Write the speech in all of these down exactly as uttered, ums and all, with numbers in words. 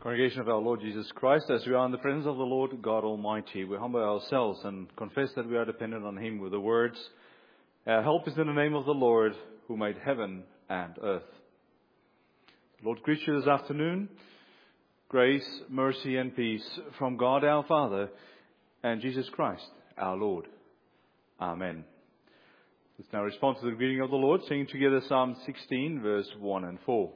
Congregation of our Lord Jesus Christ, as we are in the presence of the Lord God Almighty, we humble ourselves and confess that we are dependent on Him with the words, "Our help is in the name of the Lord, who made heaven and earth." The Lord greet you this afternoon. Grace, mercy and peace from God our Father and Jesus Christ our Lord. Amen. Let's now respond to the greeting of the Lord, singing together Psalm sixteen, verse one and four.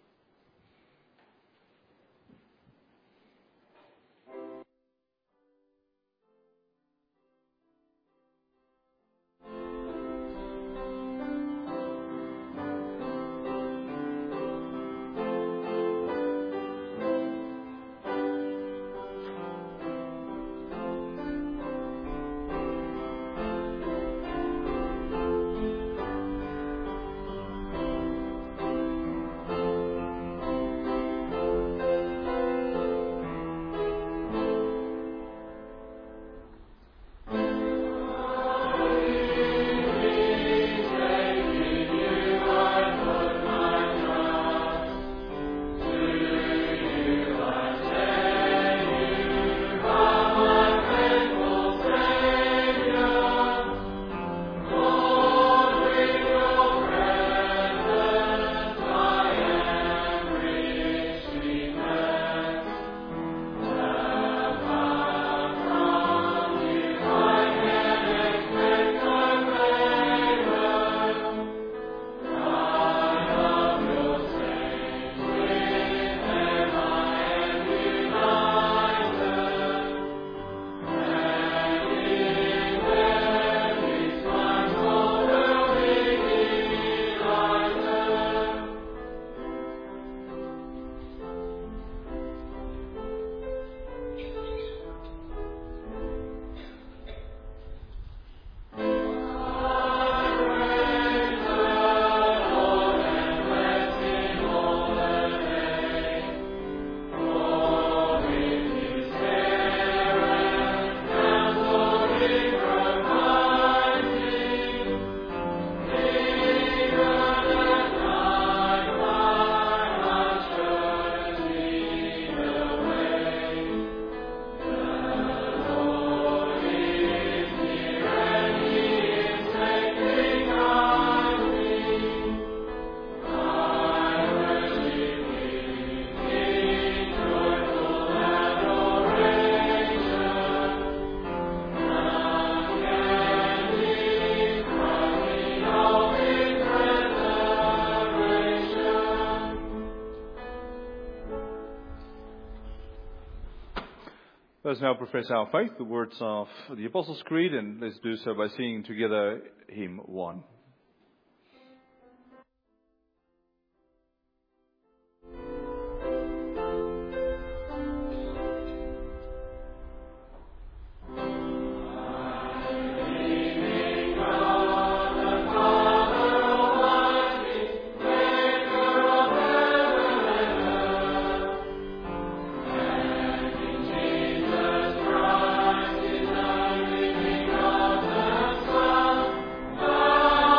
Let us now profess our faith, the words of the Apostles' Creed, and let's do so by singing together hymn one. Bye.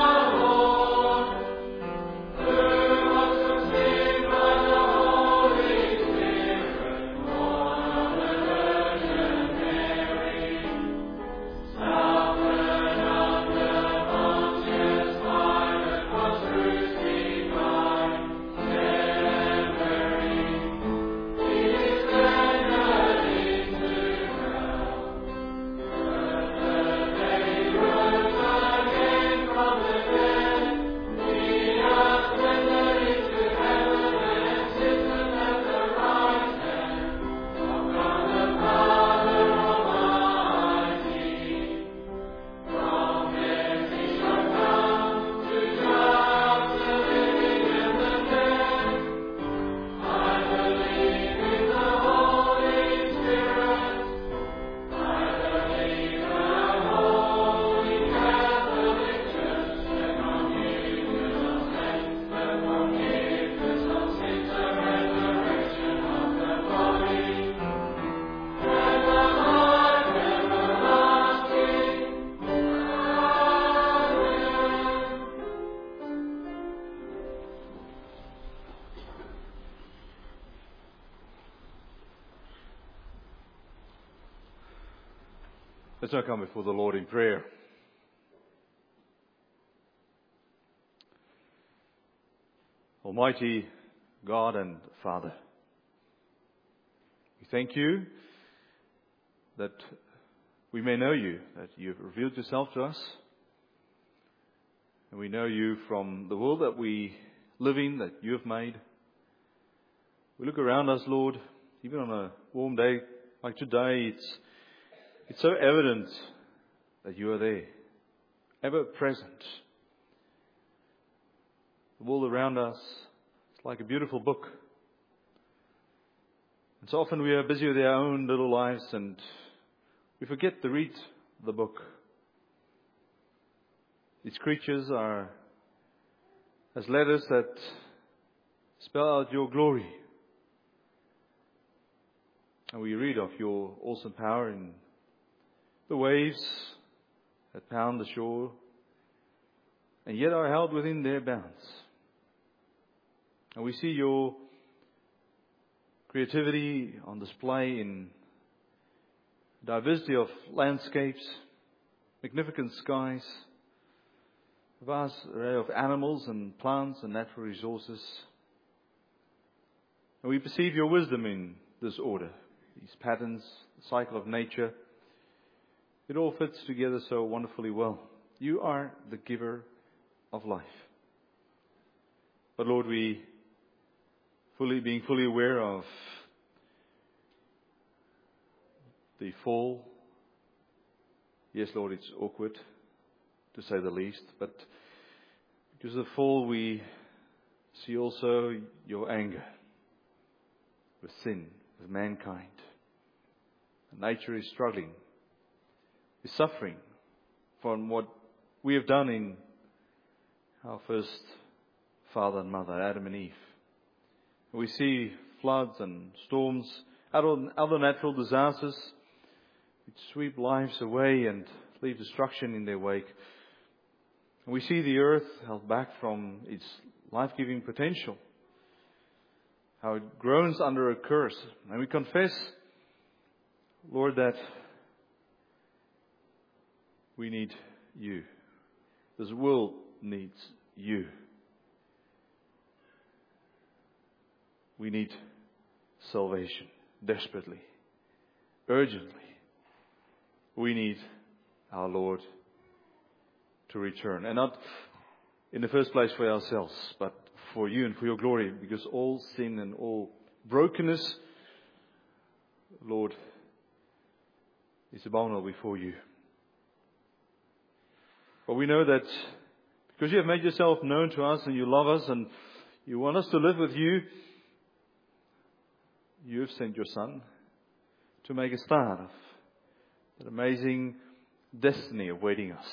Let's now come before the Lord in prayer. Almighty God and Father, we thank you that we may know you, that you have revealed yourself to us. And we know you from the world that we live in, that you have made. We look around us, Lord, even on a warm day like today, it's it's so evident that you are there, ever present. The world around us is like a beautiful book. And so often we are busy with our own little lives and we forget to read the book. These creatures are as letters that spell out your glory. And we read of your awesome power in the waves that pound the shore and yet are held within their bounds. And we see your creativity on display in diversity of landscapes, magnificent skies, a vast array of animals and plants and natural resources. And we perceive your wisdom in this order, these patterns, the cycle of nature. It all fits together so wonderfully well. You are the giver of life. But Lord, we fully being fully aware of the fall. Yes, Lord, it's awkward to say the least, but because of the fall we see also your anger with sin, with mankind. And nature is struggling, is suffering from what we have done in our first father and mother, Adam and Eve. We see floods and storms, other natural disasters which sweep lives away and leave destruction in their wake. And we see the earth held back from its life-giving potential, how it groans under a curse. And we confess, Lord, that we need you. This world needs you. We need salvation desperately, urgently. We need our Lord to return. And not in the first place for ourselves, but for you and for your glory. Because all sin and all brokenness, Lord, is abominable before you. But we know that because you have made yourself known to us and you love us and you want us to live with you, you have sent your Son to make a start of that amazing destiny awaiting us.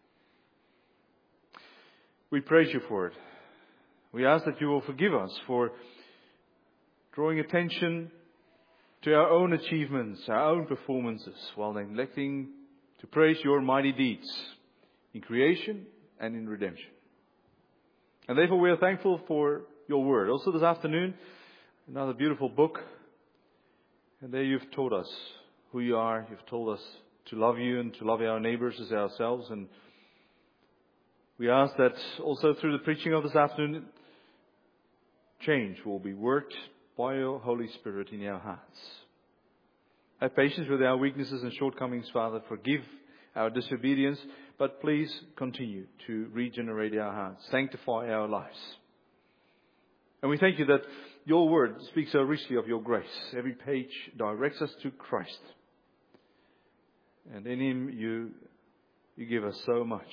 We praise you for it. We ask that you will forgive us for drawing attention to our own achievements, our own performances, while neglecting to praise your mighty deeds in creation and in redemption. And therefore we are thankful for your word. Also this afternoon, another beautiful book. And there you've taught us who you are. You've told us to love you and to love our neighbors as ourselves. And we ask that also through the preaching of this afternoon, change will be worked by your Holy Spirit in our hearts. Have patience with our weaknesses and shortcomings, Father. Forgive our disobedience, but please continue to regenerate our hearts, sanctify our lives. And we thank you that your word speaks so richly of your grace. Every page directs us to Christ. And in him you, you give us so much.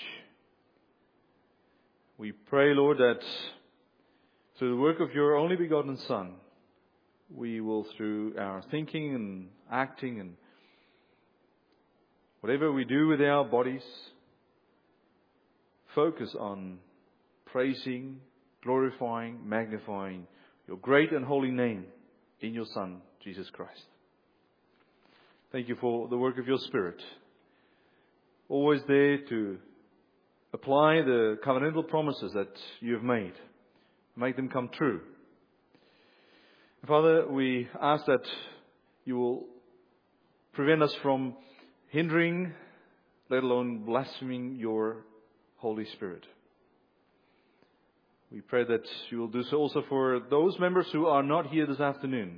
We pray, Lord, that through the work of your only begotten Son, we will, through our thinking and acting and whatever we do with our bodies, focus on praising, glorifying, magnifying your great and holy name in your Son, Jesus Christ. Thank you for the work of your Spirit, always there to apply the covenantal promises that you have made, make them come true. Father, we ask that you will prevent us from hindering let alone blaspheming your Holy Spirit. We pray that you will do so also for those members who are not here this afternoon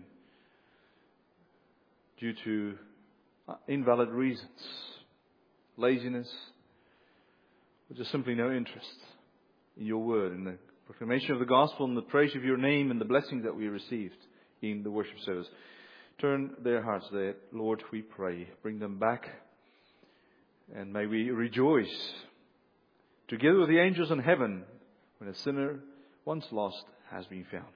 due to invalid reasons, laziness, or just simply no interest in your word, in the proclamation of the gospel, and the praise of your name, and the blessing that we received in the worship service. Turn their hearts there, Lord, we pray. Bring them back, and may we rejoice together with the angels in heaven when a sinner once lost has been found.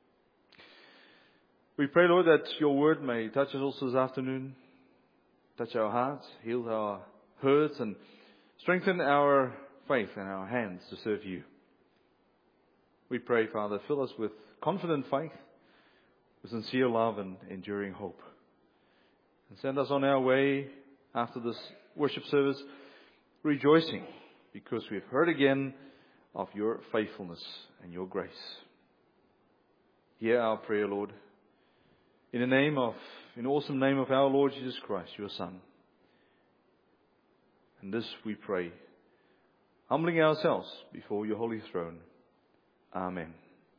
We pray, Lord, that your word may touch us also this afternoon, touch our hearts, heal our hurts, and strengthen our faith and our hands to serve you. We pray, Father, fill us with confident faith, with sincere love and enduring hope. And send us on our way after this worship service, rejoicing because we have heard again of your faithfulness and your grace. Hear our prayer, Lord, in the name of, in the awesome name of our Lord Jesus Christ, your Son. And this we pray, humbling ourselves before your holy throne. Amen.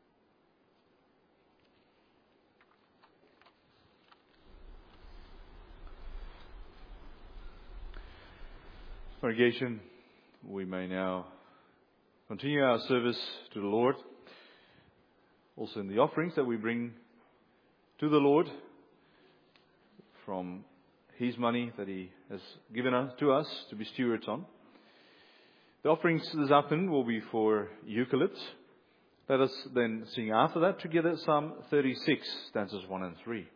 Congregation, we may now continue our service to the Lord, also in the offerings that we bring to the Lord from His money that He has given us to us to be stewards on. The offerings this afternoon will be for eucalypt. Let us then sing after that together Psalm thirty-six, stanzas one and three.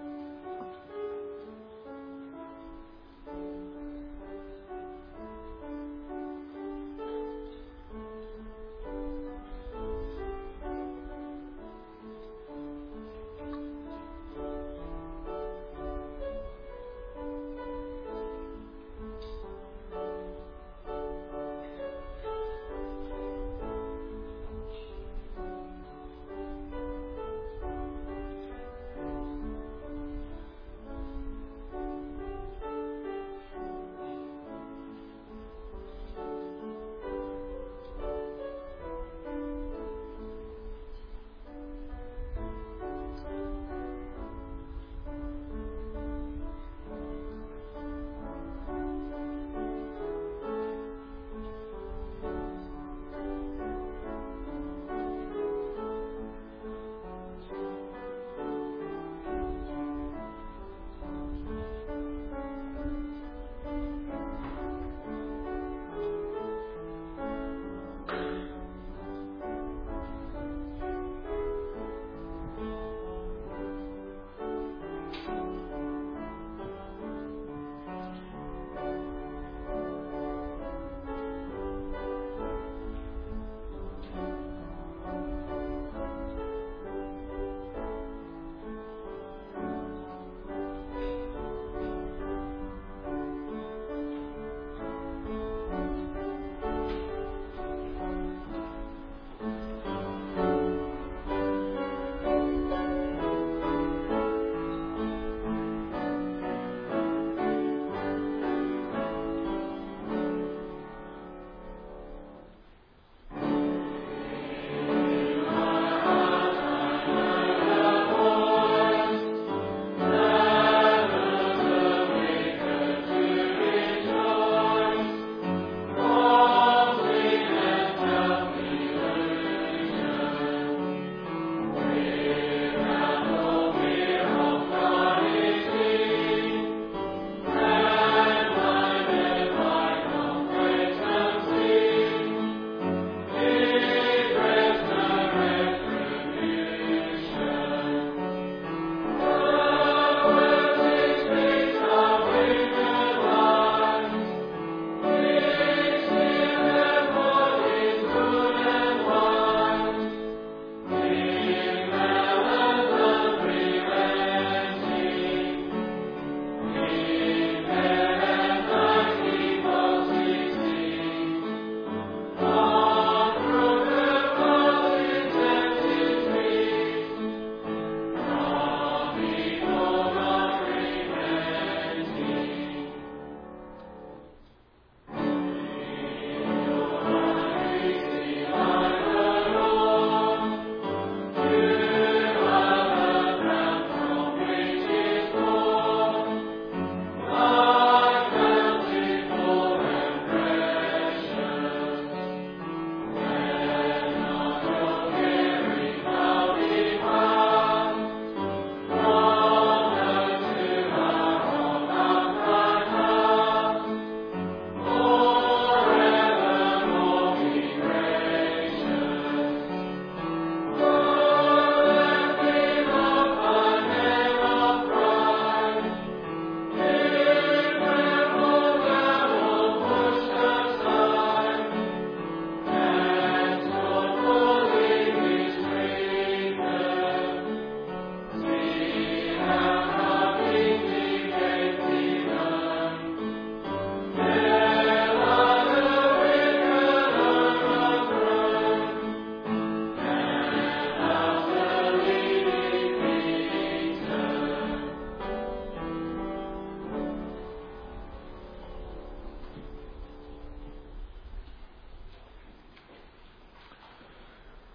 Thank you.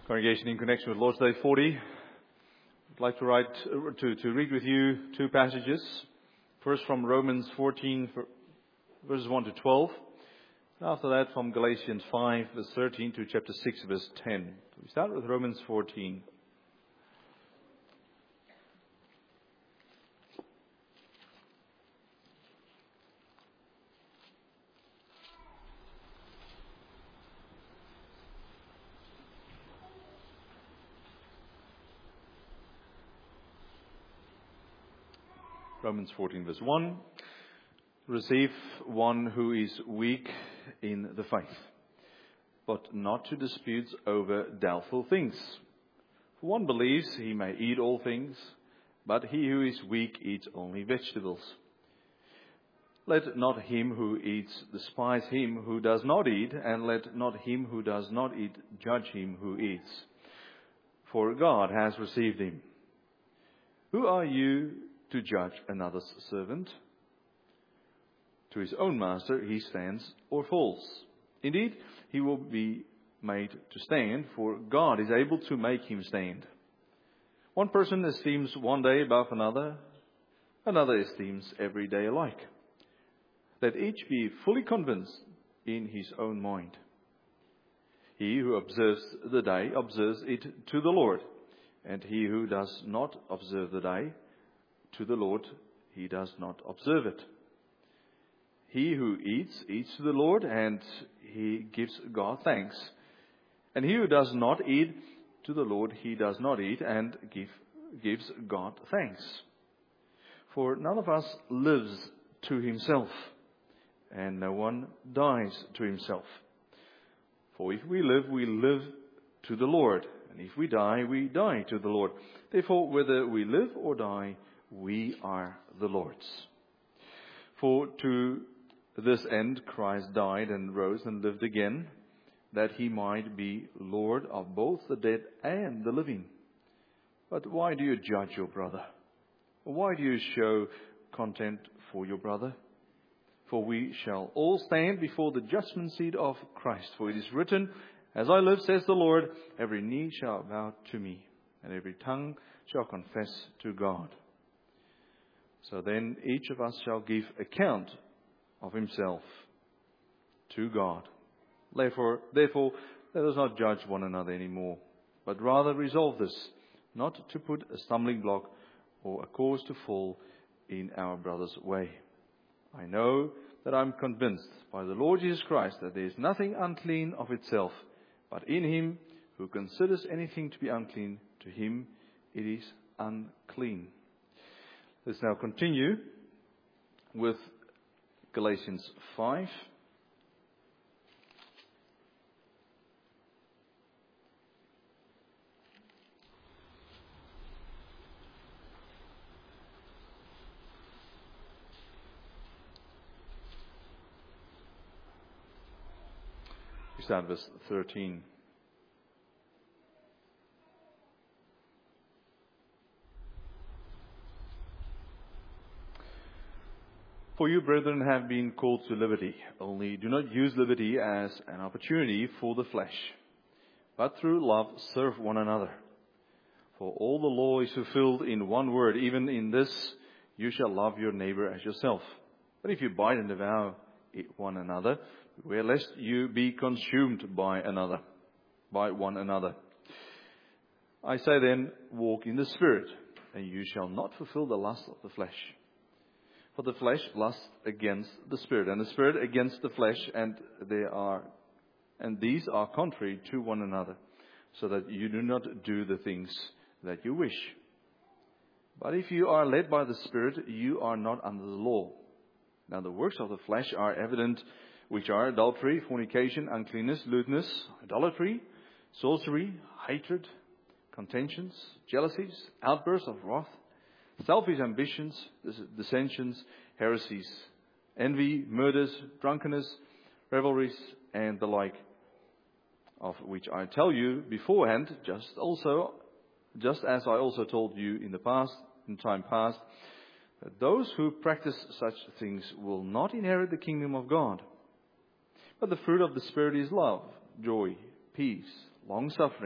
Congregation, in connection with Lord's Day forty, I'd like to write to, to read with you two passages. First from Romans fourteen, verses one to twelve. After that from Galatians five, verse thirteen to chapter six, verse ten. We start with Romans fourteen. Romans fourteen, verse one. Receive one who is weak in the faith, but not to disputes over doubtful things. For one believes he may eat all things, but he who is weak eats only vegetables. Let not him who eats despise him who does not eat, and let not him who does not eat judge him who eats. For God has received him. Who are you to judge another's servant? To his own master he stands or falls. Indeed, he will be made to stand, for God is able to make him stand. One person esteems one day above another, another esteems every day alike. Let each be fully convinced in his own mind. He who observes the day observes it to the Lord, and he who does not observe the day, to the Lord he does not observe it. He who eats, eats to the Lord, and he gives God thanks. And he who does not eat, to the Lord he does not eat, and give, gives God thanks. For none of us lives to himself, and no one dies to himself. For if we live, we live to the Lord, and if we die, we die to the Lord. Therefore, whether we live or die, we are the Lord's. For to this end Christ died and rose and lived again, that he might be Lord of both the dead and the living. But why do you judge your brother? Why do you show contempt for your brother? For we shall all stand before the judgment seat of Christ. For it is written, as I live, says the Lord, every knee shall bow to me, and every tongue shall confess to God. So then each of us shall give account of himself to God. Therefore, therefore, let us not judge one another anymore, but rather resolve this, not to put a stumbling block or a cause to fall in our brother's way. I know that I am convinced by the Lord Jesus Christ that there is nothing unclean of itself, but in him who considers anything to be unclean, to him it is unclean. Let's now continue with Galatians five. We start verse thirteen. For you, brethren, have been called to liberty. Only do not use liberty as an opportunity for the flesh, but through love serve one another. For all the law is fulfilled in one word, even in this, you shall love your neighbor as yourself. But if you bite and devour one another, beware lest you be consumed by another, by one another. I say then, walk in the Spirit, and you shall not fulfill the lust of the flesh. For the flesh lusts against the Spirit, and the Spirit against the flesh, and they are, and these are contrary to one another, so that you do not do the things that you wish. But if you are led by the Spirit, you are not under the law. Now the works of the flesh are evident, which are adultery, fornication, uncleanness, lewdness, idolatry, sorcery, hatred, contentions, jealousies, outbursts of wrath, selfish ambitions, dissensions, heresies, envy, murders, drunkenness, revelries, and the like, of which I tell you beforehand, just also, just as I also told you in the past, in time past, that those who practice such things will not inherit the kingdom of God. But the fruit of the Spirit is love, joy, peace, long-suffering,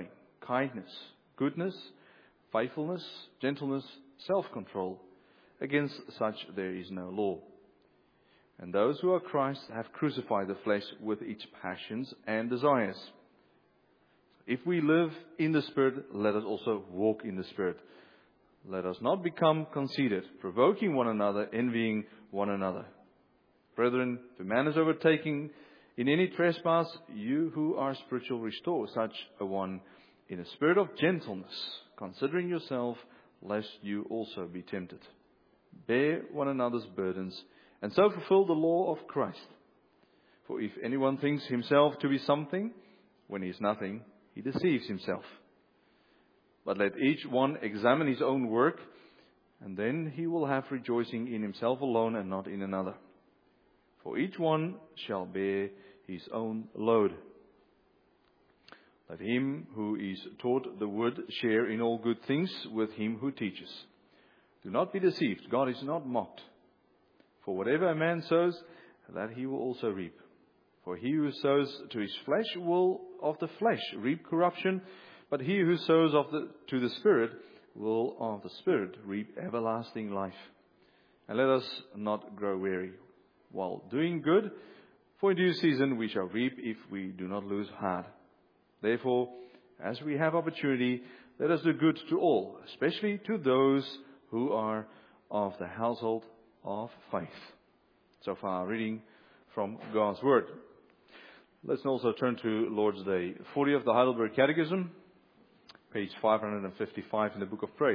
kindness, goodness, faithfulness, gentleness, self-control. Against such there is no law. And those who are Christ have crucified the flesh with its passions and desires. If we live in the Spirit, let us also walk in the Spirit. Let us not become conceited, provoking one another, envying one another. Brethren, if a man is overtaken in any trespass, you who are spiritual, restore such a one in a spirit of gentleness, considering yourself, lest you also be tempted. Bear one another's burdens, and so fulfill the law of Christ. For if anyone thinks himself to be something, when he is nothing, he deceives himself. But let each one examine his own work, and then he will have rejoicing in himself alone and not in another. For each one shall bear his own load. Let him who is taught the word share in all good things with him who teaches. Do not be deceived, God is not mocked. For whatever a man sows, that he will also reap. For he who sows to his flesh will of the flesh reap corruption, but he who sows of the, to the Spirit will of the Spirit reap everlasting life. And let us not grow weary while doing good, for in due season we shall reap if we do not lose heart. Therefore, as we have opportunity, let us do good to all, especially to those who are of the household of faith. So far, reading from God's Word. Let's also turn to Lord's Day forty of the Heidelberg Catechism, page five hundred fifty-five in the Book of Praise.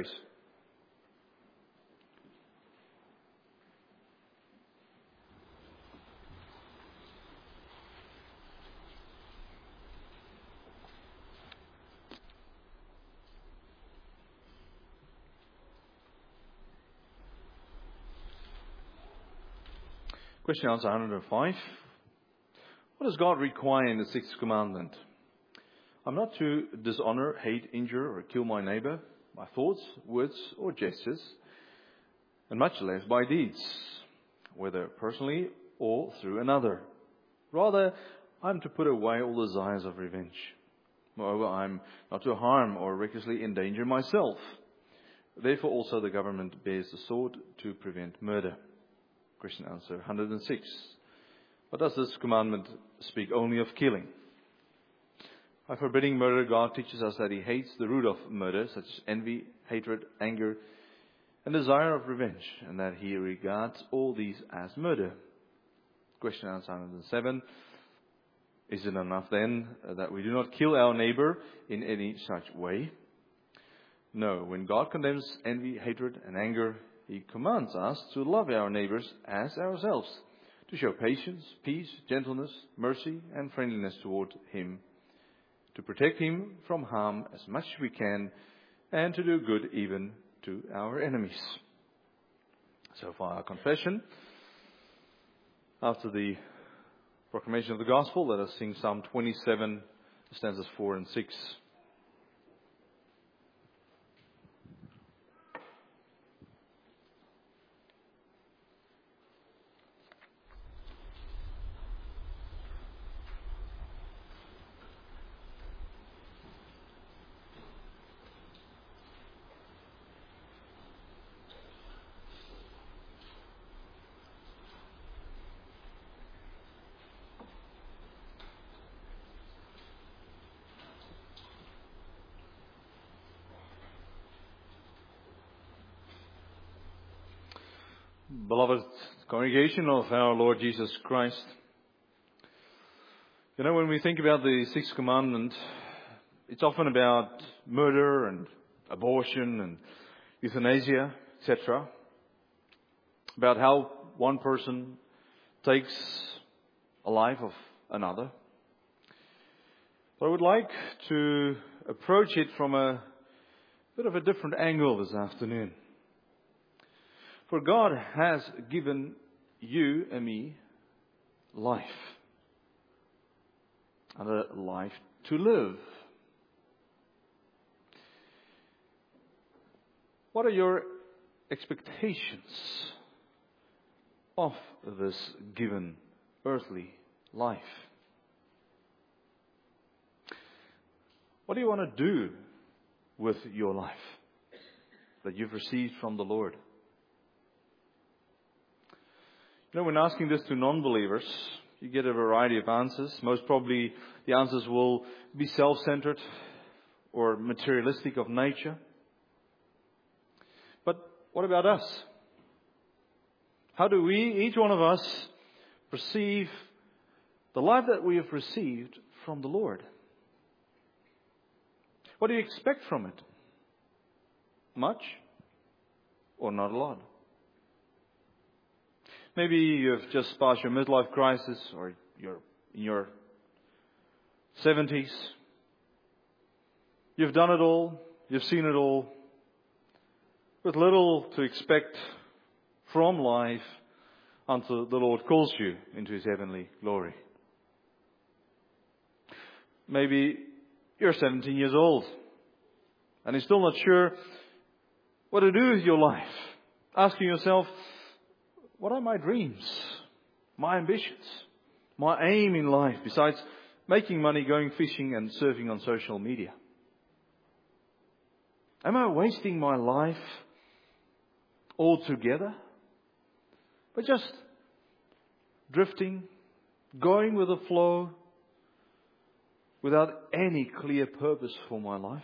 Question answer one hundred five. What does God require in the sixth commandment? I'm not to dishonor, hate, injure, or kill my neighbor by thoughts, words, or gestures, and much less by deeds, whether personally or through another. Rather, I'm to put away all desires of revenge. Moreover, I'm not to harm or recklessly endanger myself. Therefore, also the government bears the sword to prevent murder. Question answer one hundred six. But does this commandment speak only of killing? By forbidding murder, God teaches us that He hates the root of murder, such as envy, hatred, anger, and desire of revenge, and that He regards all these as murder. Question answer one hundred seven. Is it enough then that we do not kill our neighbor in any such way? No, when God condemns envy, hatred, and anger, He commands us to love our neighbors as ourselves, to show patience, peace, gentleness, mercy, and friendliness toward him, to protect him from harm as much as we can, and to do good even to our enemies. So far our confession. After the proclamation of the gospel, let us sing Psalm twenty-seven, stanzas four and six. Beloved congregation of our Lord Jesus Christ, you know, when we think about the sixth commandment, it's often about murder and abortion and euthanasia, et cetera. About how one person takes a life of another. But I would like to approach it from a bit of a different angle this afternoon. For God has given you and me life. And a life to live. What are your expectations of this given earthly life? What do you want to do with your life that you've received from the Lord? You know, when asking this to non-believers, you get a variety of answers. Most probably the answers will be self-centered or materialistic of nature. But what about us? How do we, each one of us, perceive the life that we have received from the Lord? What do you expect from it? Much or not a lot? Maybe you've just passed your midlife crisis, or you're in your seventies. You've done it all. You've seen it all. With little to expect from life until the Lord calls you into His heavenly glory. Maybe you're seventeen years old and you're still not sure what to do with your life. Asking yourself, what are my dreams, my ambitions, my aim in life besides making money, going fishing and surfing on social media? Am I wasting my life altogether by just drifting, going with the flow, without any clear purpose for my life?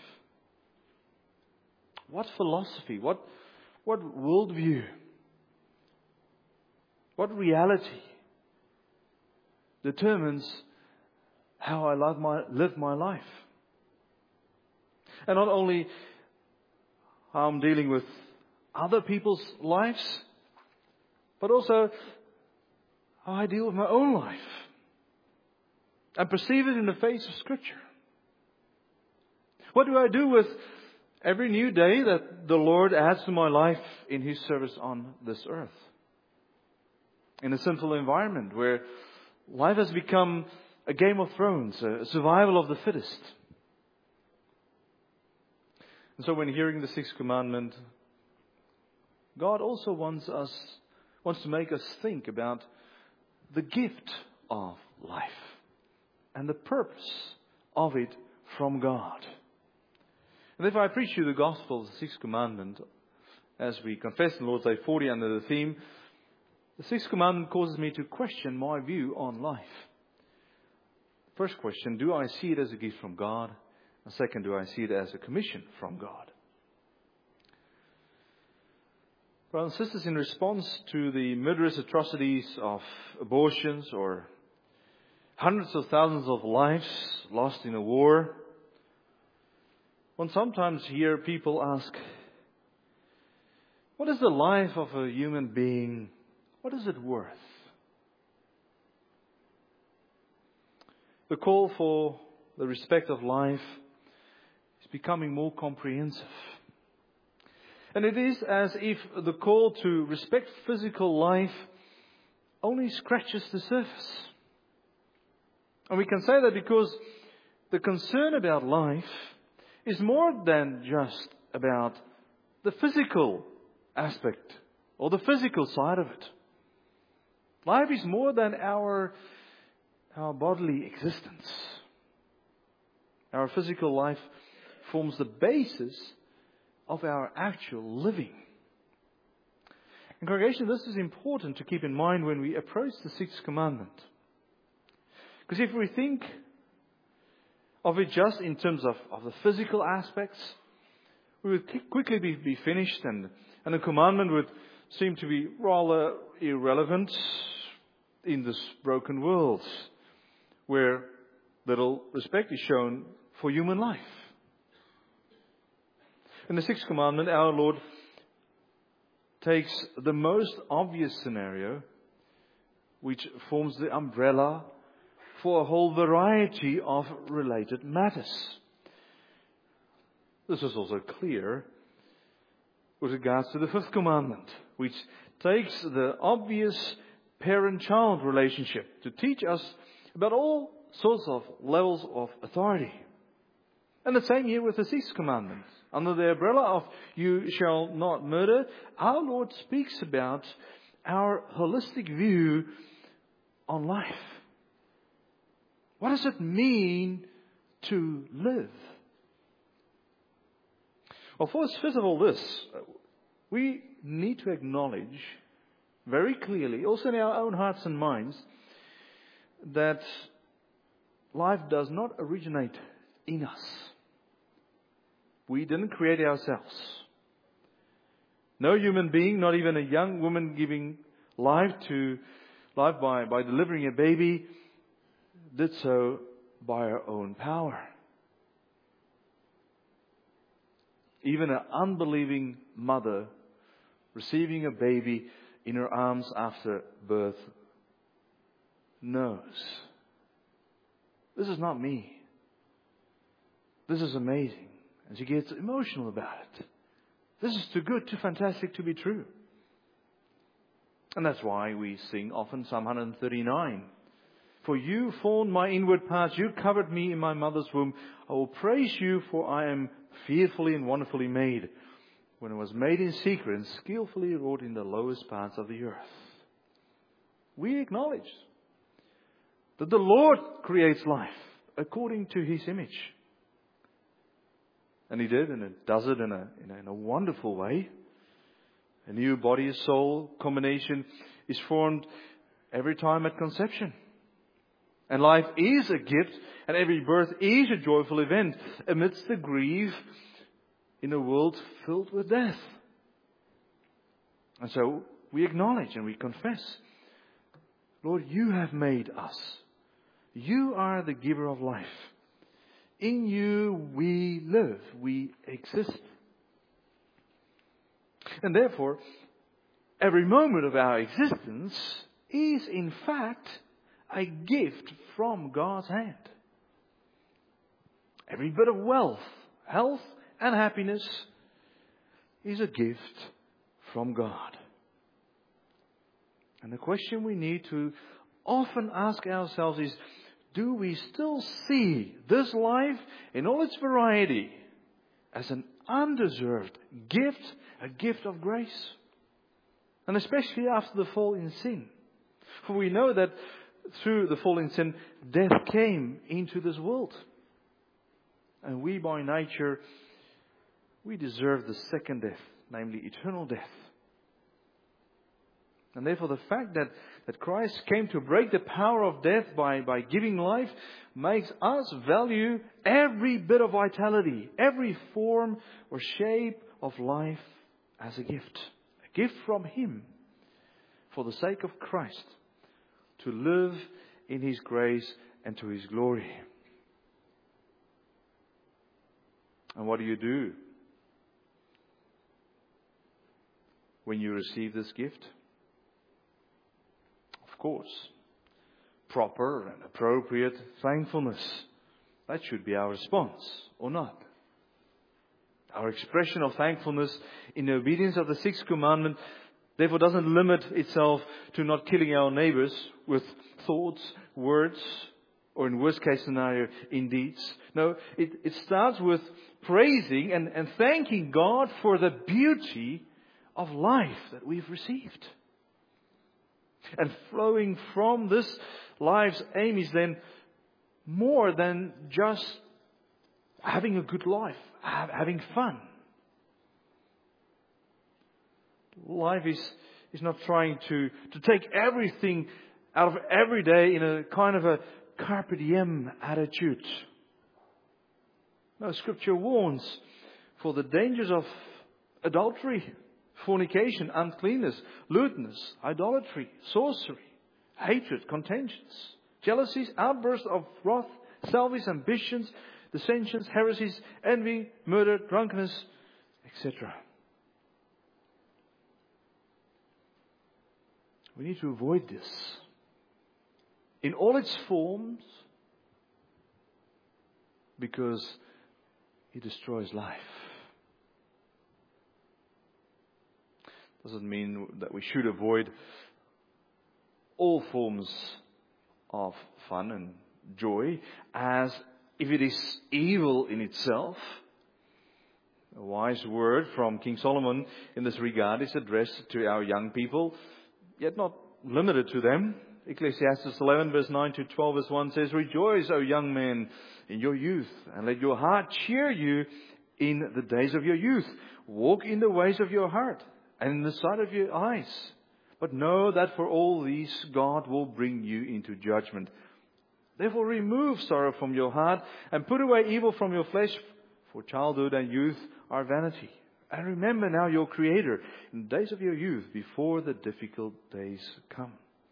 What philosophy, what, what worldview, what reality determines how I live my, live my life? And not only how I'm dealing with other people's lives, but also how I deal with my own life and perceive it in the face of Scripture. What do I do with every new day that the Lord adds to my life in His service on this earth? In a sinful environment where life has become a Game of Thrones, a survival of the fittest. And so when hearing the sixth commandment, God also wants us, wants to make us think about the gift of life and the purpose of it from God. And if I preach you the gospel of the sixth commandment, as we confess in Lord's Day forty under the theme, the sixth commandment causes me to question my view on life. First question, do I see it as a gift from God? And second, do I see it as a commission from God? Brothers and sisters, in response to the murderous atrocities of abortions or hundreds of thousands of lives lost in a war, one sometimes hear people ask, what is the life of a human being? What is it worth? The call for the respect of life is becoming more comprehensive. And it is as if the call to respect physical life only scratches the surface. And we can say that because the concern about life is more than just about the physical aspect or the physical side of it. Life is more than our, our bodily existence. Our physical life forms the basis of our actual living. And congregation, this is important to keep in mind when we approach the sixth commandment. Because if we think of it just in terms of, of the physical aspects, we would quickly be, be finished and, and the commandment would seem to be rather irrelevant in this broken world where little respect is shown for human life. In the sixth commandment, our Lord takes the most obvious scenario, which forms the umbrella for a whole variety of related matters. This is also clear with regards to the fifth commandment, which takes the obvious parent-child relationship to teach us about all sorts of levels of authority. And the same here with the sixth commandment. Under the umbrella of you shall not murder, our Lord speaks about our holistic view on life. What does it mean to live Well, first, first of all, this. We need to acknowledge very clearly, also in our own hearts and minds, that life does not originate in us. We didn't create it ourselves. No human being, not even a young woman giving life to life by, by delivering a baby, did so by her own power. Even an unbelieving mother receiving a baby in her arms after birth knows, this is not me. This is amazing. And she gets emotional about it. This is too good, too fantastic to be true. And that's why we sing often Psalm one thirty-nine. For you formed my inward parts, you covered me in my mother's womb. I will praise you, for I am fearfully and wonderfully made. When I was made in secret and skillfully wrought in the lowest parts of the earth. We acknowledge that the Lord creates life according to His image. And He did, and it does it in a, in a, in a wonderful way. A new body and soul combination is formed every time at conception. And life is a gift, and every birth is a joyful event amidst the grief in a world filled with death. And so we acknowledge and we confess, Lord, you have made us. You are the giver of life. In you we live, we exist. And therefore, every moment of our existence is in fact a gift from God's hand. Every bit of wealth, health, and happiness is a gift from God. And the question we need to often ask ourselves is, do we still see this life in all its variety as an undeserved gift, a gift of grace? And especially after the fall in sin. For we know that through the fall in sin, death came into this world. And we by nature, we deserve the second death, namely eternal death. And therefore the fact that, that Christ came to break the power of death by, by giving life makes us value every bit of vitality, every form or shape of life as a gift. A gift from Him for the sake of Christ, to live in His grace and to His glory. And what do you do when you receive this gift? Of course, proper and appropriate thankfulness. That should be our response, or not. Our expression of thankfulness in obedience of the sixth commandment therefore doesn't limit itself to not killing our neighbors with thoughts, words, or in worst case scenario, in deeds. No, it, it starts with praising and, and thanking God for the beauty of life that we've received. And flowing from this life's aim is then more than just having a good life, having fun. Life is, is not trying to, to take everything out of every day in a kind of a carpe diem attitude. No, Scripture warns for the dangers of adultery, fornication, uncleanness, lewdness, idolatry, sorcery, hatred, contentions, jealousies, outbursts of wrath, selfish ambitions, dissensions, heresies, envy, murder, drunkenness, et cetera. We need to avoid this in all its forms, because it destroys life. Doesn't mean that we should avoid all forms of fun and joy as if it is evil in itself. A wise word from King Solomon in this regard is addressed to our young people, yet not limited to them. Ecclesiastes eleven verse nine to twelve verse one says, "Rejoice, O young men, in your youth, and let your heart cheer you in the days of your youth. Walk in the ways of your heart and in the sight of your eyes. But know that for all these God will bring you into judgment. Therefore remove sorrow from your heart and put away evil from your flesh, for childhood and youth are vanity. And remember now your Creator in the days of your youth, before the difficult days come.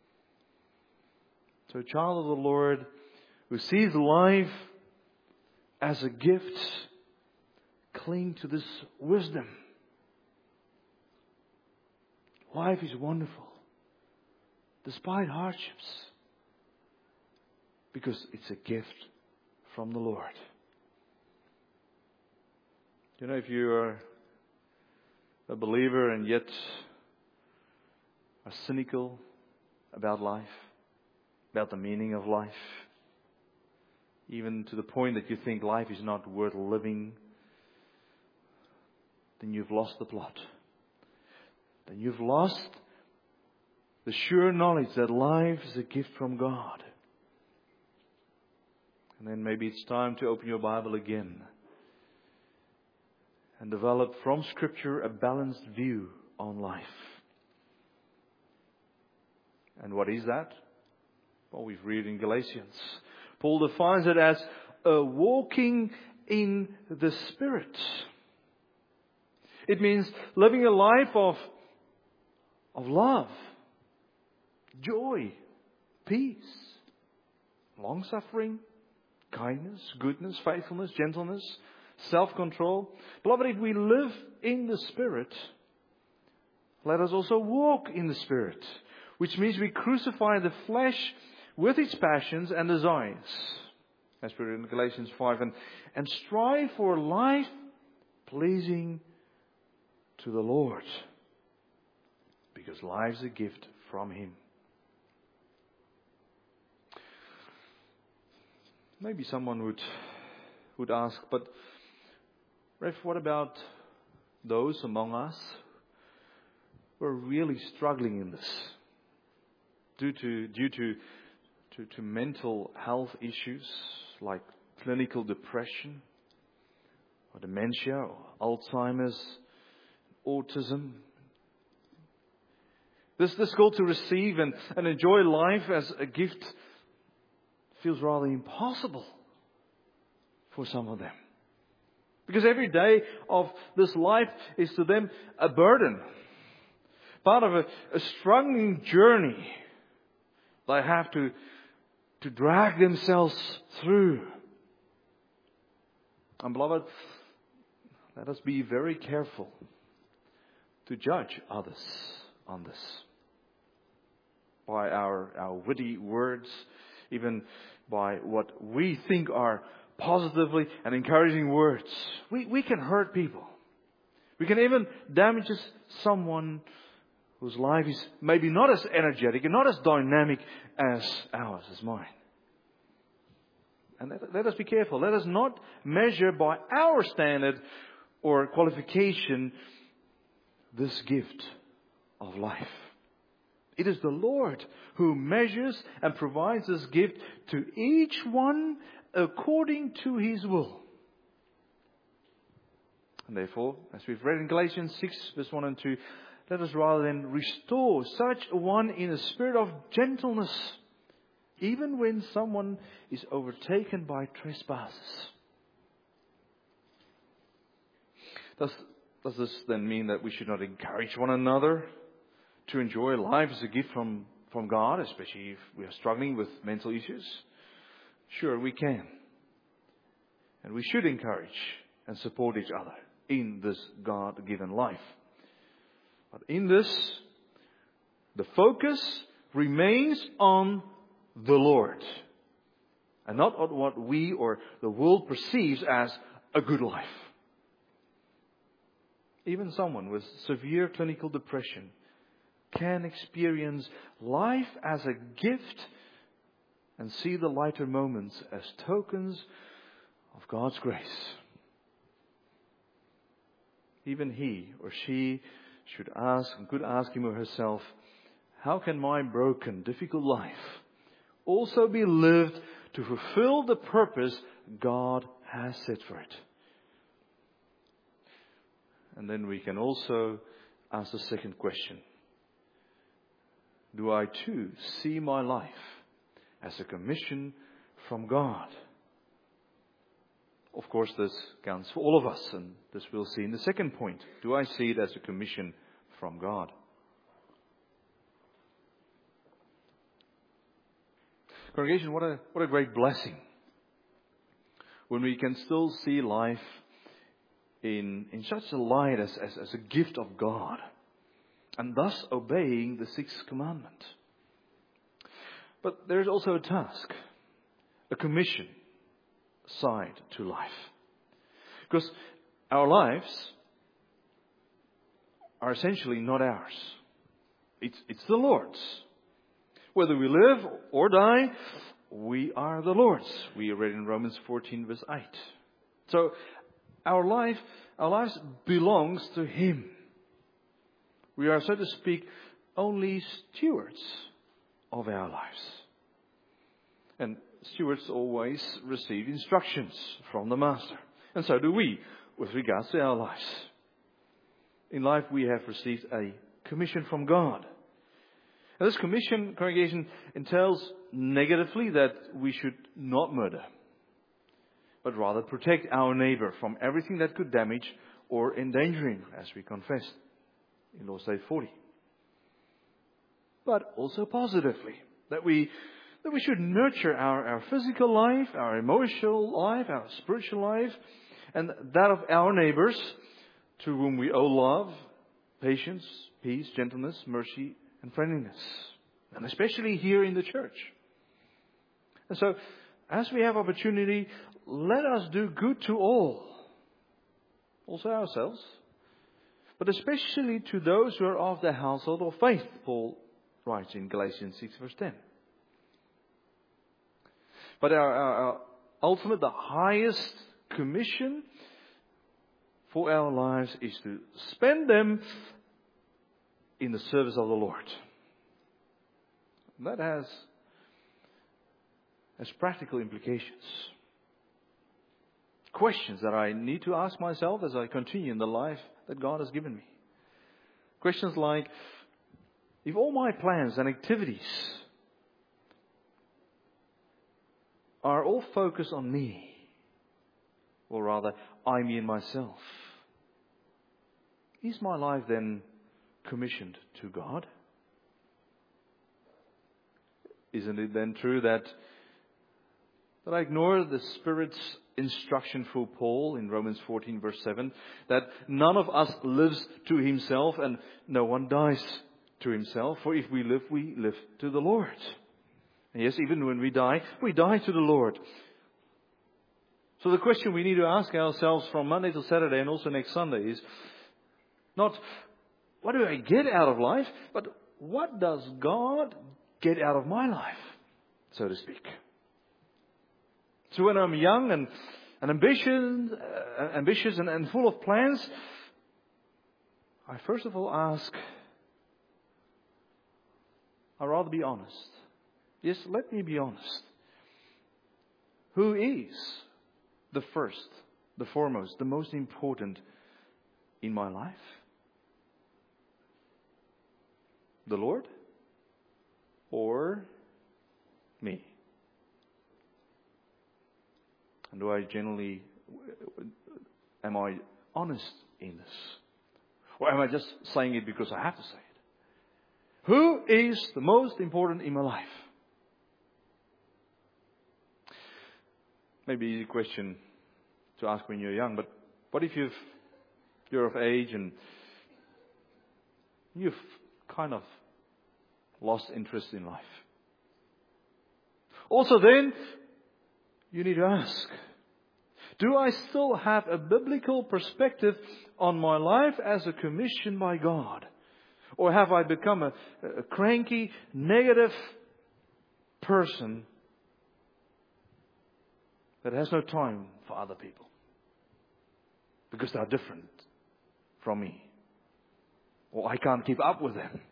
So a child of the Lord who sees life as a gift, cling to this wisdom. Life is wonderful, despite hardships, because it's a gift from the Lord. You know, if you are a believer and yet are cynical about life, about the meaning of life, even to the point that you think life is not worth living, then you've lost the plot. Then you've lost the sure knowledge that life is a gift from God. And then maybe it's time to open your Bible again and develop from Scripture a balanced view on life. And what is that? Well, we've read in Galatians. Paul defines it as a walking in the Spirit. It means living a life of, of love, joy, peace, long-suffering, kindness, goodness, faithfulness, gentleness, self-control. Beloved, if we live in the Spirit, let us also walk in the Spirit, which means we crucify the flesh with its passions and desires, as we read in Galatians five, and, and strive for life pleasing to the Lord, because life is a gift from Him. Maybe someone would would ask, but Rev, what about those among us who are really struggling in this due to due to to, to mental health issues like clinical depression or dementia or Alzheimer's, autism? This this goal to receive and, and enjoy life as a gift feels rather impossible for some of them. Because every day of this life is to them a burden. Part of a, a struggling journey they have to, to drag themselves through. And beloved, let us be very careful to judge others on this. By our, our witty words, even by what we think are positively and encouraging words. We, we can hurt people. We can even damage someone whose life is maybe not as energetic and not as dynamic as ours, as mine. And let, let us be careful. Let us not measure by our standard or qualification this gift of life. It is the Lord who measures and provides this gift to each one according to His will. And therefore, as we've read in Galatians six, verse one and two, let us rather then restore such a one in a spirit of gentleness, even when someone is overtaken by trespasses. Does, does this then mean that we should not encourage one another to enjoy life as a gift from, from God, especially if we are struggling with mental issues? Sure, we can. And we should encourage and support each other in this God-given life. But in this, the focus remains on the Lord, and not on what we or the world perceives as a good life. Even someone with severe clinical depression can experience life as a gift and see the lighter moments as tokens of God's grace. Even he or she should ask, and could ask him or herself, how can my broken, difficult life also be lived to fulfill the purpose God has set for it? And then we can also ask the second question. Do I too see my life as a commission from God? Of course, this counts for all of us, and this we'll see in the second point. Do I see it as a commission from God? Congregation, what a what a great blessing when we can still see life in, in such a light as, as, as a gift of God, and thus obeying the sixth commandment. But there's also a task, a commission side to life. Because our lives are essentially not ours. It's, it's the Lord's. Whether we live or die, we are the Lord's. We read in Romans fourteen verse eight. So our life, our lives belongs to Him. We are, so to speak, only stewards of our lives. And stewards always receive instructions from the Master. And so do we with regards to our lives. In life we have received a commission from God. And this commission, congregation, entails negatively that we should not murder, but rather protect our neighbor from everything that could damage or endanger him, as we confessed in Lord's Day forty. But also positively, that we that we should nurture our, our physical life, our emotional life, our spiritual life, and that of our neighbors, to whom we owe love, patience, peace, gentleness, mercy, and friendliness. And especially here in the church. And so, as we have opportunity, let us do good to all. Also ourselves. But especially to those who are of the household of faith, Paul writes in Galatians six verse ten. But our, our, our ultimate, the highest commission for our lives is to spend them in the service of the Lord. And that has, has practical implications. Questions that I need to ask myself as I continue in the life that God has given me. Questions like, if all my plans and activities are all focused on me, or rather, I, me and myself, is my life then commissioned to God? Isn't it then true that that I ignore the Spirit's instruction for Paul in Romans fourteen verse seven, that none of us lives to himself and no one dies to himself, for if we live, we live to the Lord. And yes, even when we die, we die to the Lord. So the question we need to ask ourselves from Monday to Saturday and also next Sunday is not, what do I get out of life? But what does God get out of my life, so to speak? So when I'm young and, and ambitious, uh, ambitious and, and full of plans, I first of all ask, I'd rather be honest. Yes, let me be honest. Who is the first, the foremost, the most important in my life? The Lord or me? And do I generally, am I honest in this? Or am I just saying it because I have to say it? Who is the most important in my life? Maybe an easy question to ask when you're young, but what if you've, you're of age and you've kind of lost interest in life? Also then, you need to ask, do I still have a biblical perspective on my life as a commission by God? Or have I become a, a cranky, negative person that has no time for other people because they're different from me, or I can't keep up with them?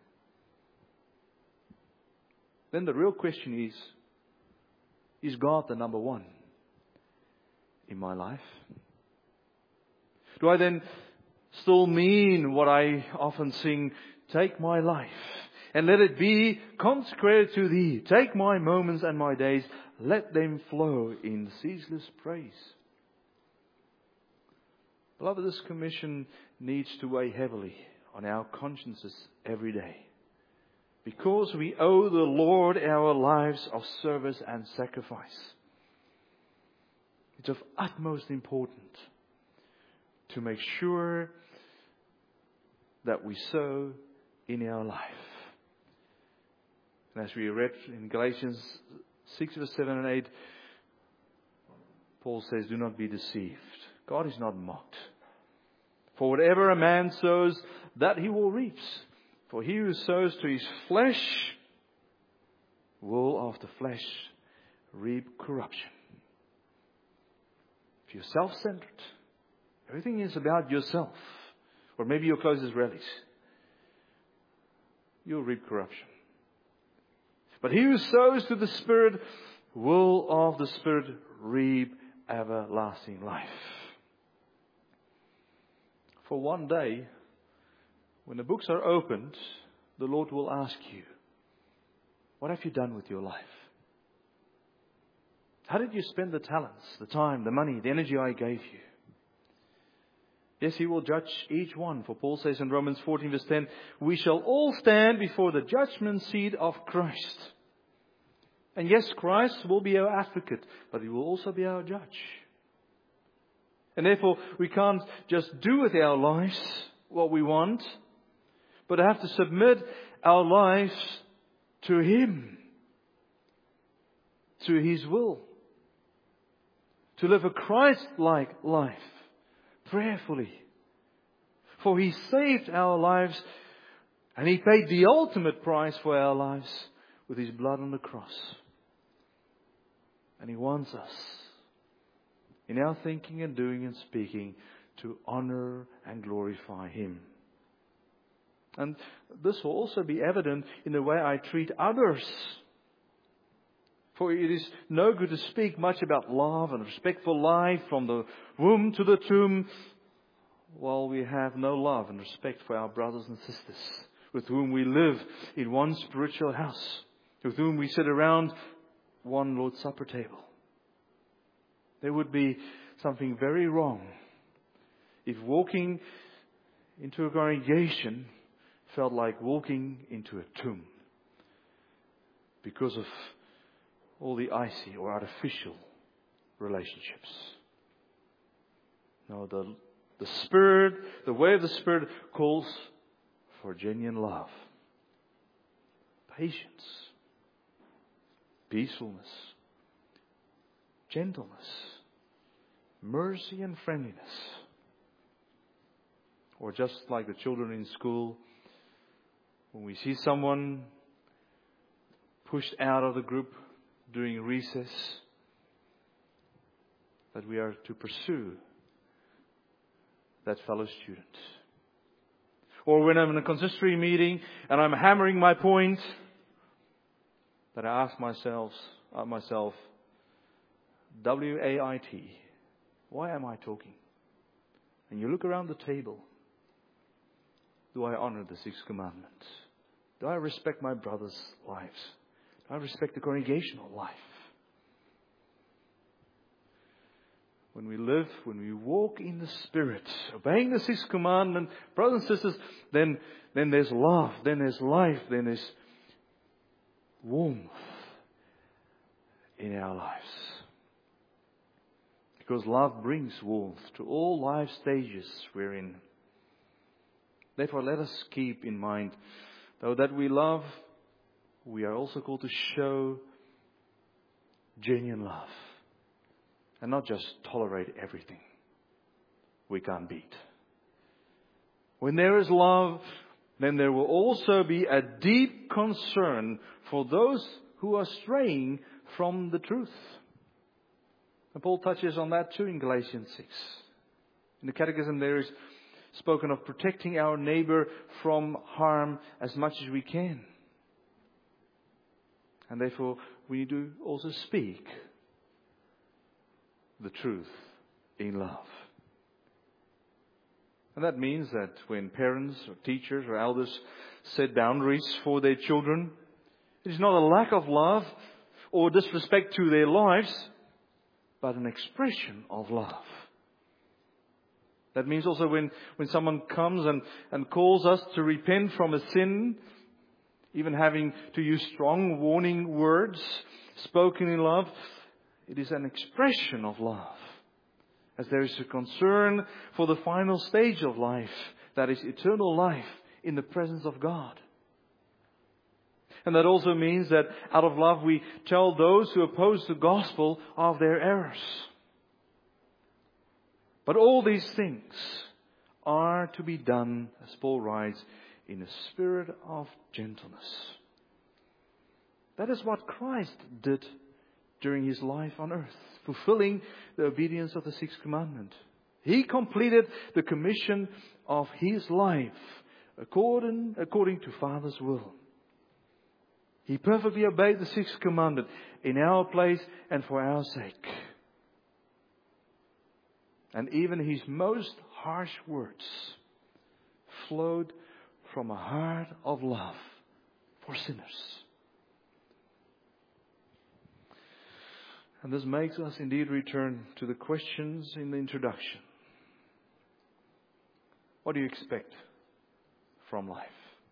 Then the real question is, is God the number one in my life? Do I then still mean what I often sing, take my life and let it be consecrated to Thee. Take my moments and my days, let them flow in ceaseless praise. Beloved, this commission needs to weigh heavily on our consciences every day. Because we owe the Lord our lives of service and sacrifice. It's of utmost importance to make sure that we sow in our life. And as we read in Galatians six, verse seven and eight, Paul says, do not be deceived. God is not mocked. For whatever a man sows, that he will reap. For he who sows to his flesh will of the flesh reap corruption. If you're self-centered, everything is about yourself, or maybe your closest relatives, you'll reap corruption. But he who sows to the Spirit will of the Spirit reap everlasting life. For one day, when the books are opened, the Lord will ask you, what have you done with your life? How did you spend the talents, the time, the money, the energy I gave you? Yes, He will judge each one. For Paul says in Romans fourteen verse ten, we shall all stand before the judgment seat of Christ. And yes, Christ will be our advocate, but He will also be our judge. And therefore, we can't just do with our lives what we want, but have to submit our lives to Him, to His will, to live a Christ-like life, prayerfully. For He saved our lives, and He paid the ultimate price for our lives with His blood on the cross. And He wants us, in our thinking and doing and speaking, to honor and glorify Him. And this will also be evident in the way I treat others. For it is no good to speak much about love and respect for life from the womb to the tomb, while we have no love and respect for our brothers and sisters with whom we live in one spiritual house, with whom we sit around one Lord's Supper table. There would be something very wrong if walking into a congregation felt like walking into a tomb because of all the icy or artificial relationships. No, the, the Spirit, the way of the Spirit calls for genuine love, patience, peacefulness, gentleness, mercy and friendliness. Or just like the children in school, when we see someone pushed out of the group during recess, that we are to pursue that fellow student. Or when I'm in a consistory meeting and I'm hammering my point, that I ask myself, uh, myself, W A I T, why am I talking? And you look around the table. Do I honor the sixth commandment? Do I respect my brother's lives? Do I respect the congregational life? When we live, when we walk in the Spirit, obeying the sixth commandment, brothers and sisters, then, then there's love, then there's life, then there's warmth in our lives. Because love brings warmth to all life stages we're in. Therefore, let us keep in mind, though that we love, we are also called to show genuine love. And not just tolerate everything we can't beat. When there is love, then there will also be a deep concern for those who are straying from the truth. And Paul touches on that too in Galatians six. In the Catechism there is spoken of protecting our neighbor from harm as much as we can. And therefore we need to also speak the truth in love. And that means that when parents or teachers or elders set boundaries for their children, it is not a lack of love or disrespect to their lives, but an expression of love. That means also when, when someone comes and, and calls us to repent from a sin, even having to use strong warning words spoken in love, it is an expression of love. As there is a concern for the final stage of life, that is eternal life in the presence of God. And that also means that out of love we tell those who oppose the gospel of their errors. But all these things are to be done, as Paul writes, in a spirit of gentleness. That is what Christ did during His life on earth, fulfilling the obedience of the sixth commandment. He completed the commission of His life according, according to Father's will. He perfectly obeyed the sixth commandment in our place and for our sake. And even His most harsh words flowed from a heart of love for sinners. And this makes us indeed return to the questions in the introduction. What do you expect from life?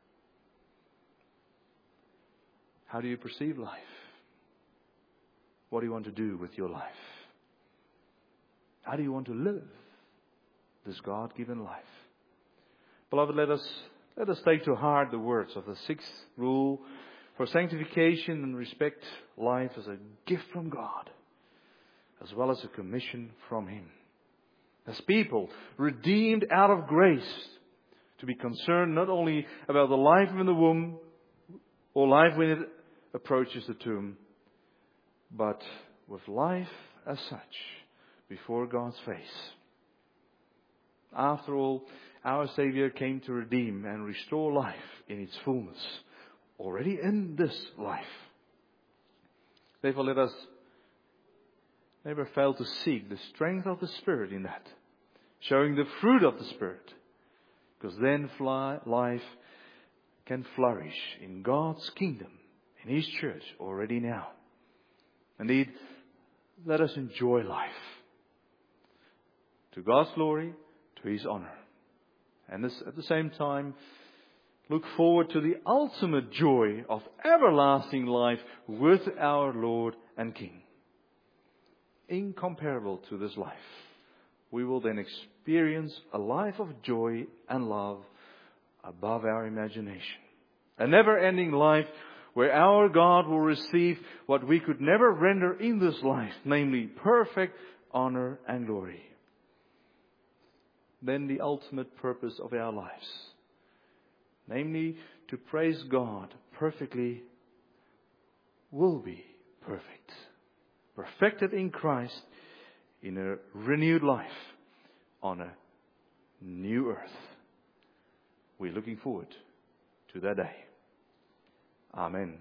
How do you perceive life? What do you want to do with your life? How do you want to live this God-given life? Beloved, let us let us take to heart the words of the sixth rule for sanctification and respect life as a gift from God, as well as a commission from Him. As people redeemed out of grace, to be concerned not only about the life in the womb or life when it approaches the tomb, but with life as such before God's face. After all, our Savior came to redeem and restore life in its fullness, already in this life. Therefore, let us never fail to seek the strength of the Spirit in that, showing the fruit of the Spirit, because then fly, life can flourish in God's kingdom, in His church already now. Indeed, let us enjoy life to God's glory, to His honor. And this, at the same time, look forward to the ultimate joy of everlasting life with our Lord and King. Incomparable to this life. We will then experience a life of joy and love above our imagination. A never-ending life where our God will receive what we could never render in this life, namely perfect honor and glory. Then the ultimate purpose of our lives, namely to praise God perfectly, will be perfect. Perfected in Christ in a renewed life on a new earth. We're looking forward to that day. Amen.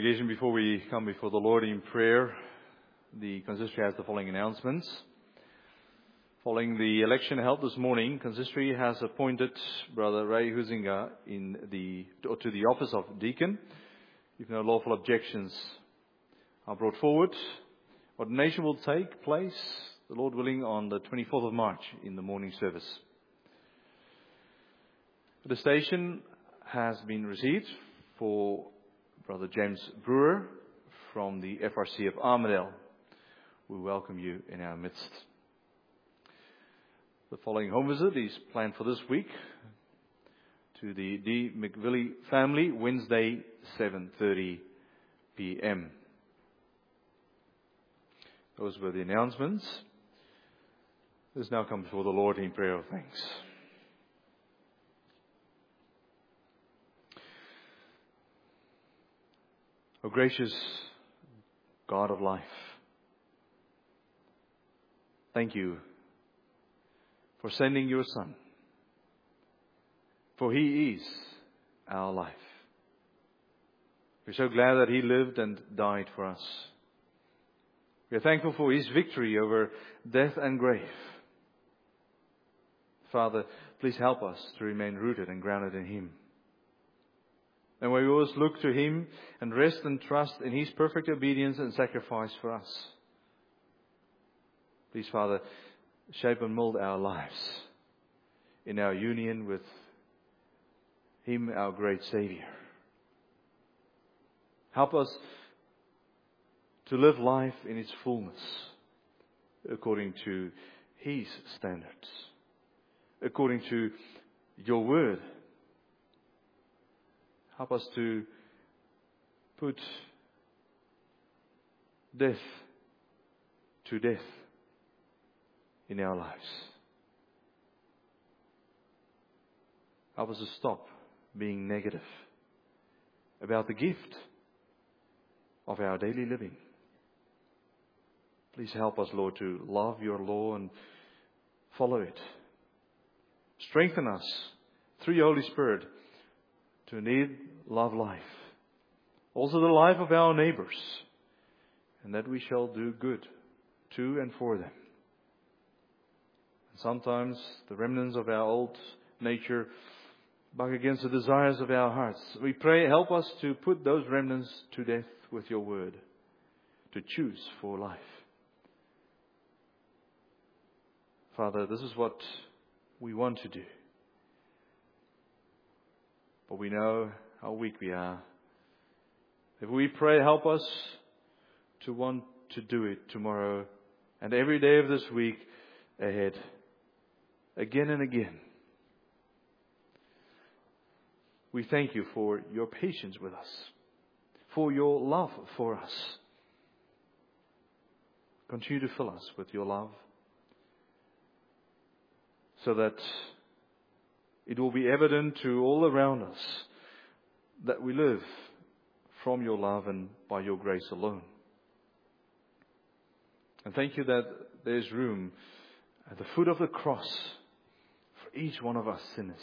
Congregation, before we come before the Lord in prayer, the consistory has the following announcements. Following the election held this morning, consistory has appointed Brother Ray Huizinga in the, or to the office of deacon. If no lawful objections are brought forward, ordination will take place, the Lord willing, on the twenty-fourth of March in the morning service. The station has been received for Brother James Brewer from the F R C of Armadale. We welcome you in our midst. The following home visit is planned for this week to the D. McVilly family, Wednesday, seven thirty p.m. Those were the announcements. Let's now come before the Lord in prayer of thanks. O gracious God of life, thank you for sending your Son, for He is our life. We're so glad that He lived and died for us. We are thankful for His victory over death and grave. Father, please help us to remain rooted and grounded in Him. And we always look to Him and rest and trust in His perfect obedience and sacrifice for us. Please, Father, shape and mold our lives in our union with Him, our great Savior. Help us to live life in its fullness according to His standards, according to your word. Help us to put death to death in our lives. Help us to stop being negative about the gift of our daily living. Please help us, Lord, to love your law and follow it. Strengthen us through your Holy Spirit to indeed love life, also the life of our neighbors, and that we shall do good to and for them. And sometimes the remnants of our old nature buck against the desires of our hearts. We pray, help us to put those remnants to death with your word, to choose for life. Father, this is what we want to do. But we know how weak we are. If we pray, help us to want to do it tomorrow and every day of this week ahead, again and again. We thank you for your patience with us, for your love for us. Continue to fill us with your love so that it will be evident to all around us that we live from your love and by your grace alone. And thank you that there's room at the foot of the cross for each one of us sinners.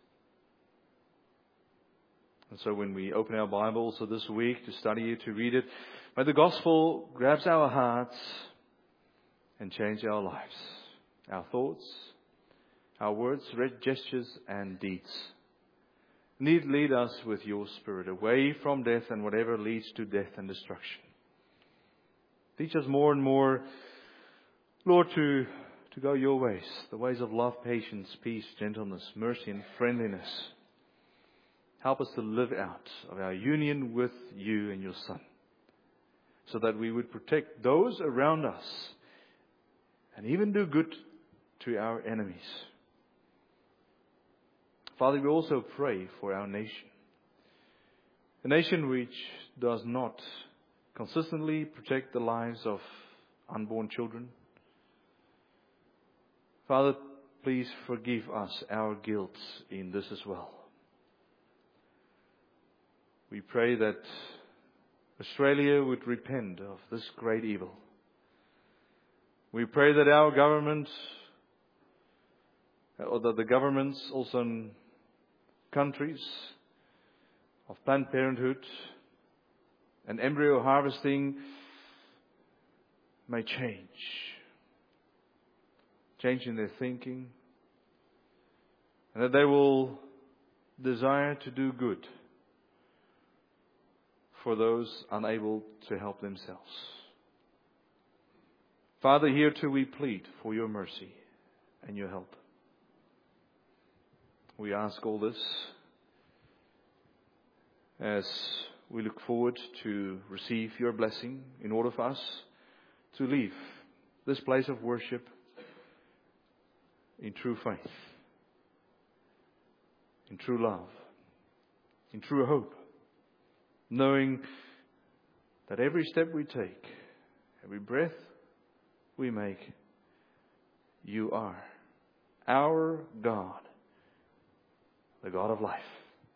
And so when we open our Bibles so this week to study it, to read it, may the gospel grabs our hearts and change our lives, our thoughts, our words, gestures, and deeds. Need lead us with your Spirit away from death and whatever leads to death and destruction. Teach us more and more, Lord, to, to go your ways, the ways of love, patience, peace, gentleness, mercy, and friendliness. Help us to live out of our union with you and your Son, so that we would protect those around us and even do good to our enemies. Father, we also pray for our nation. A nation which does not consistently protect the lives of unborn children. Father, please forgive us our guilt in this as well. We pray that Australia would repent of this great evil. We pray that our government, or that the governments also in countries of Planned Parenthood and embryo harvesting may change. Change in their thinking. And that they will desire to do good for those unable to help themselves. Father, here too we plead for your mercy and your help. We ask all this as we look forward to receive your blessing in order for us to leave this place of worship in true faith, in true love, in true hope, knowing that every step we take, every breath we make, you are our God, the God of life.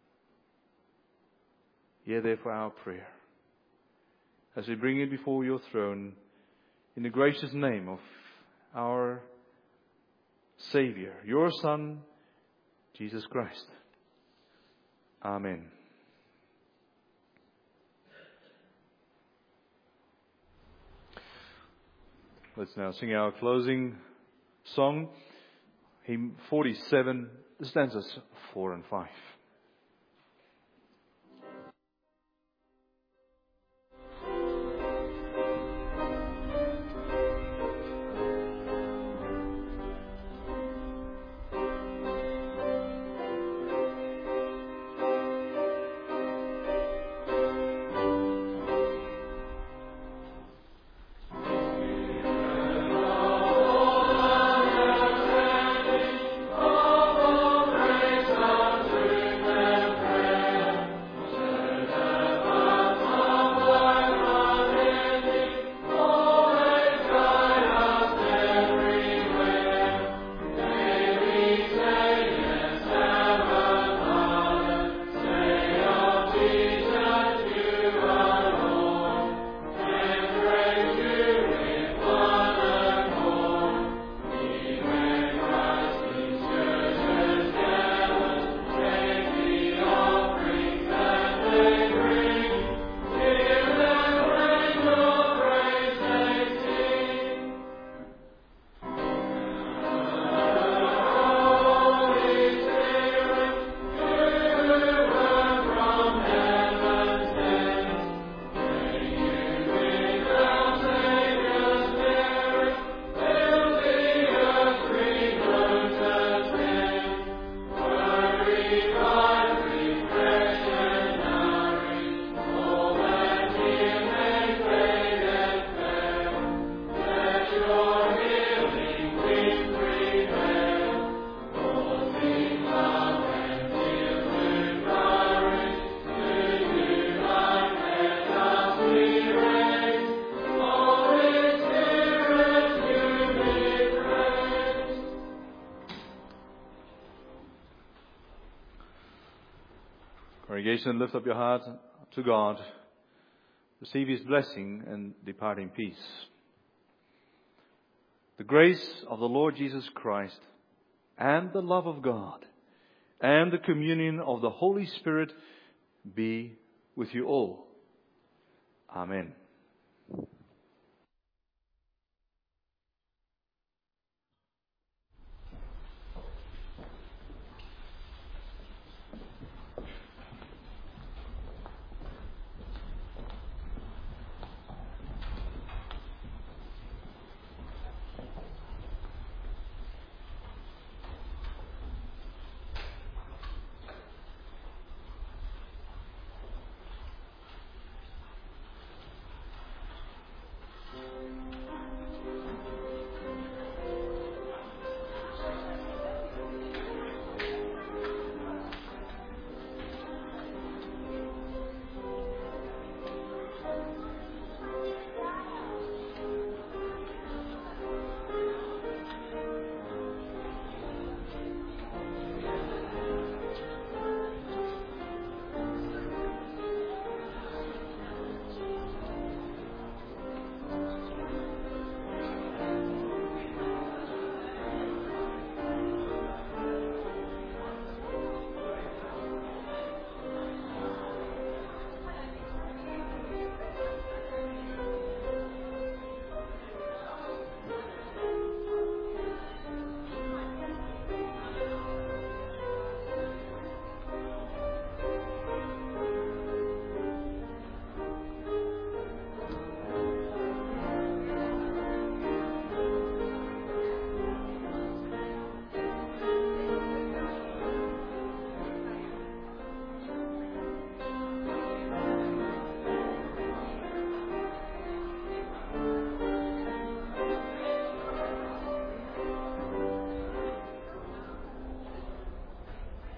Hear therefore our prayer as we bring it before your throne in the gracious name of our Savior, your Son, Jesus Christ. Amen. Let's now sing our closing song, hymn forty-seven, the stanzas four and five. Congregation, lift up your heart to God. Receive His blessing and depart in peace. The grace of the Lord Jesus Christ and the love of God and the communion of the Holy Spirit be with you all. Amen.